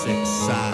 Sick side.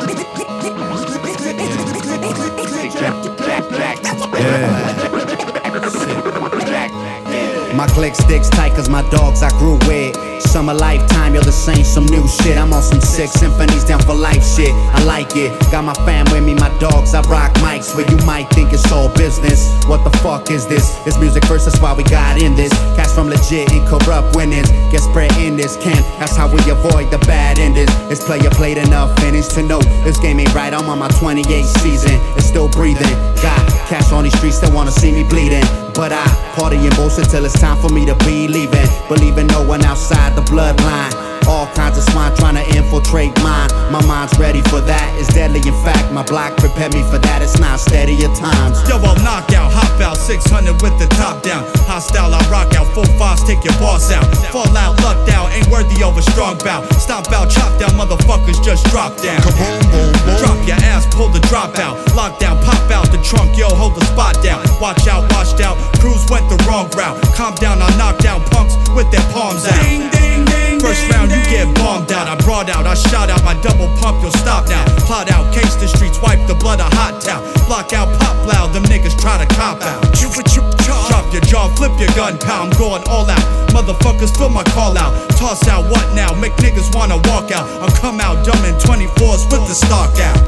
My click sticks tight cause my dogs I grew with. Summer lifetime, yo, this ain't some new shit. I'm on some sick symphonies down for life shit. I like it, got my fam with me, my dogs, I rock mics where you might think it's all business. What the fuck is this? It's music first, that's why we got in this. Cash from legit and corrupt winnings get spread in this camp, that's how we avoid the bad endings. This player played enough innings to know this game ain't right. I'm on my 28th season, it's still breathing. Got cash on these streets, they wanna see me bleeding. But I party and bullshit till it's time for me to be leaving. Believing no one outside the bloodline. All kinds of swine trying to infiltrate mine. My mind's ready for that, it's deadly. In fact, my block prepared me for that. It's not steady at times. Yo, I'll knock out, hop out, 600 with the top down. Hostile, I rock out, 4-5s, take your boss out. Fall out, lucked out, ain't worthy of a strong bout. Stomp out, chop down, motherfuckers just drop down. Kaboom, boom, boom. Drop your ass, pull the drop out. Lock down, pop out the trunk, yo, hold the spot down. Watch out, washed out, crews went the wrong route. Calm down, I knock down punks with their palms out. Ding, ding, ding. First round, you get bombed out. I brought out, I shot out, my double pump, you'll stop now. Plot out, case the streets, wipe the blood, a hot towel. Block out, pop loud, them niggas try to cop out. Drop your jaw, flip your gun, pow, I'm going all out. Motherfuckers feel my call out. Toss out, what now? Make niggas wanna walk out. I'll come out dumb in 24s with the stock out.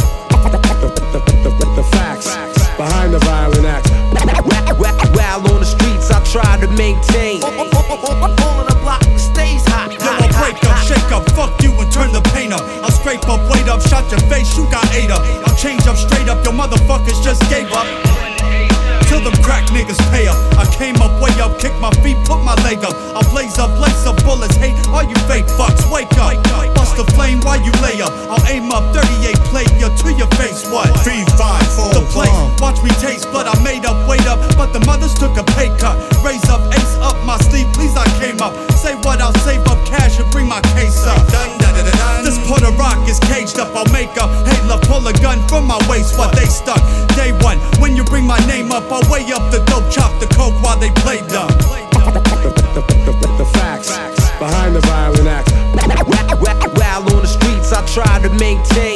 The facts behind the violent acts. While on the streets, I try to maintain. On the block stays hot. Yo, I'll break up, shake up, fuck you and turn the paint up. I'll scrape up, wait up, shot your face, you got ate up. I'll change up, straight up, your motherfuckers just gave up. Till them crack niggas pay up. I came up, way up, kick my feet, put my leg up. I'll blaze up, lace up, bullets, hate all you fake fucks. Wake up, bust the flame while you lay up. I'll aim up, 38 plate, yo, to your face, what? 3, 5, 4, The place, watch me taste, but I made up, wait up. But the mothers took a pay cut. Raise up, ace up my sleeve, please I came up. Say what, I'll save up cash and bring my case up. This Puerto Rock is caged up, I'll make up. Hey, love, pull a gun from my waist, what they stuck. Day one, when you bring my name up, I'll weigh up the dope, chop the coke while they play dumb. The facts behind the violent acts. While on the streets, I try to maintain.